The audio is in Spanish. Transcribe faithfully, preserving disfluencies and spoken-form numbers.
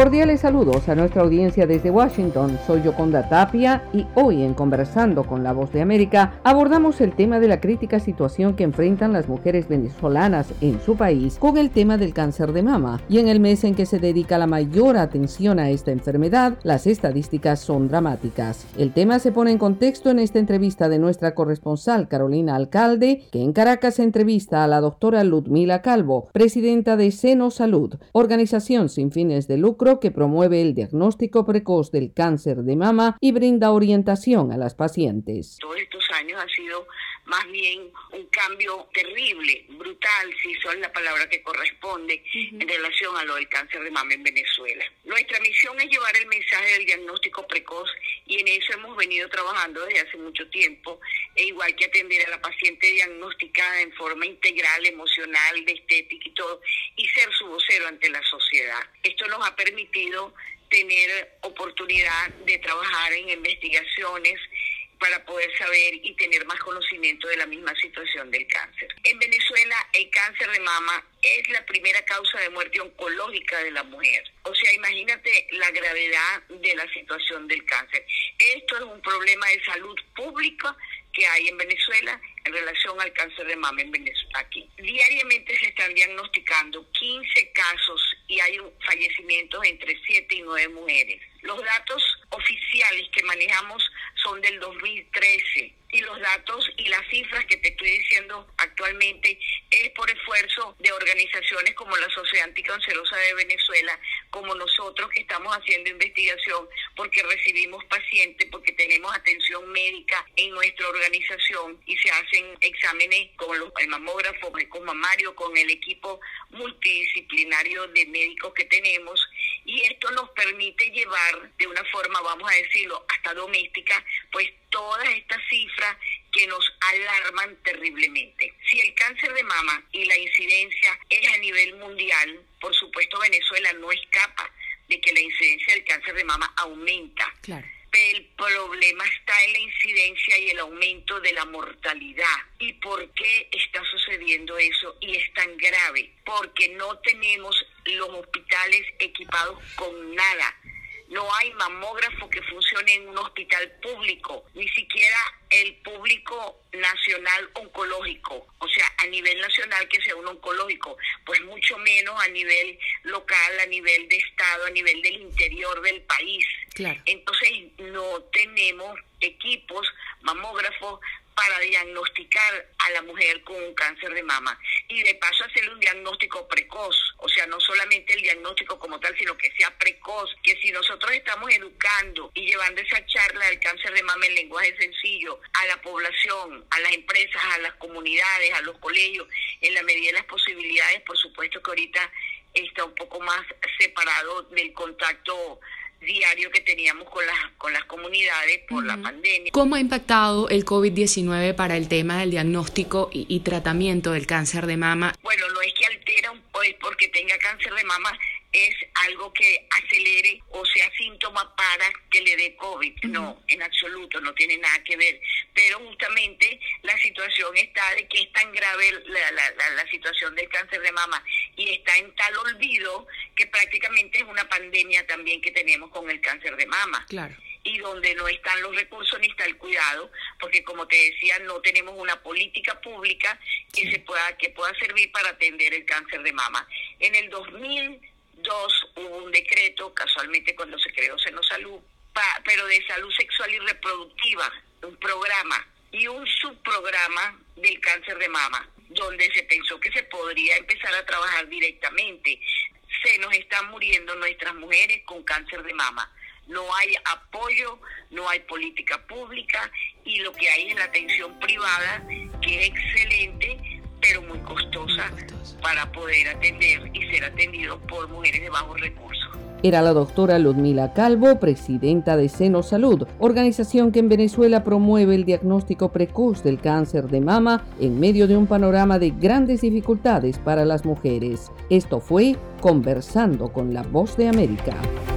Cordiales saludos a nuestra audiencia desde Washington. Soy Yoconda Tapia y hoy en Conversando con la Voz de América abordamos el tema de la crítica situación que enfrentan las mujeres venezolanas en su país con el tema del cáncer de mama. Y en el mes en que se dedica la mayor atención a esta enfermedad, las estadísticas son dramáticas. El tema se pone en contexto en esta entrevista de nuestra corresponsal Carolina Alcalde, que en Caracas entrevista a la doctora Ludmila Calvo, presidenta de Seno Salud, organización sin fines de lucro que promueve el diagnóstico precoz del cáncer de mama y brinda orientación a las pacientes. Todos estos años ha sido más bien un cambio terrible, brutal, si eso es la palabra que corresponde, uh-huh. en relación a lo del cáncer de mama en Venezuela. Nuestra misión es llevar el mensaje del diagnóstico precoz y en eso hemos venido trabajando desde hace mucho tiempo, e igual que atender a la paciente diagnosticada en forma integral, emocional, de estética y todo, y ser su vocero ante la sociedad. Esto nos ha permitido tener oportunidad de trabajar en investigaciones para poder saber y tener más conocimiento de la misma situación del cáncer. En Venezuela, el cáncer de mama es la primera causa de muerte oncológica de la mujer. O sea, imagínate la gravedad de la situación del cáncer. Esto es un problema de salud pública que hay en Venezuela en relación al cáncer de mama en Venezuela. Aquí diariamente se están diagnosticando quince casos y hay fallecimientos entre siete y nueve mujeres. Los datos oficiales que manejamos son del dos mil trece y los datos y las cifras que te estoy diciendo actualmente es por esfuerzo de organizaciones como la Sociedad Anticancerosa de Venezuela, como nosotros que estamos haciendo investigación porque recibimos pacientes, porque tenemos atención médica en nuestra organización y se hacen exámenes con los, el mamógrafo, con mamario, con el equipo multidisciplinario de médicos que tenemos, y esto nos permite llevar de una forma, vamos a decirlo, hasta doméstica, pues todas estas cifras que nos alarman terriblemente. Si el cáncer de mama y la incidencia es a nivel mundial, por supuesto Venezuela no escapa de que la incidencia del cáncer de mama aumenta. Claro. El problema está en la incidencia y el aumento de la mortalidad. ¿Y por qué está sucediendo eso y es tan grave? Porque no tenemos los hospitales equipados con nada. No hay mamógrafo que funcione en un hospital público, ni siquiera el público nacional oncológico, o sea, a nivel nacional que sea un oncológico, pues mucho menos a nivel local, a nivel de estado, a nivel del interior del país. Claro. Entonces no tenemos equipos, mamógrafos, para diagnosticar a la mujer con un cáncer de mama y de paso hacerle un diagnóstico precoz, o sea, no solamente el diagnóstico como tal, sino que sea precoz, que si nosotros estamos educando y llevando esa charla del cáncer de mama en lenguaje sencillo a la población, a las empresas, a las comunidades, a los colegios, en la medida de las posibilidades, por supuesto que ahorita está un poco más separado del contacto diario que teníamos con las con las comunidades por uh-huh. la pandemia. ¿Cómo ha impactado el COVID diecinueve para el tema del diagnóstico y, y tratamiento del cáncer de mama? Bueno, no es que altera un pues porque tenga cáncer de mama es algo que acelere o sea síntoma para que le dé COVID. Uh-huh. No, en absoluto, no tiene nada que ver. Pero justamente la situación está de que es tan grave la, la, la, la situación del cáncer de mama y está en tal olvido que prácticamente es una pandemia también que tenemos con el cáncer de mama. Claro. Y donde no están los recursos ni está el cuidado, porque como te decía, no tenemos una política pública que sí. se pueda que pueda servir para atender el cáncer de mama. En el dos mil dos hubo un decreto, casualmente cuando se creó Seno Salud, pa, pero de salud sexual y reproductiva, un programa y un subprograma del cáncer de mama, donde se pensó que se podría empezar a trabajar directamente. Se nos están muriendo nuestras mujeres con cáncer de mama. No hay apoyo, no hay política pública y lo que hay es la atención privada, que es excelente, pero muy costosa, muy costosa para poder atender y ser atendido por mujeres de bajos recursos. Era la doctora Ludmila Calvo, presidenta de Seno Salud, organización que en Venezuela promueve el diagnóstico precoz del cáncer de mama en medio de un panorama de grandes dificultades para las mujeres. Esto fue Conversando con la Voz de América.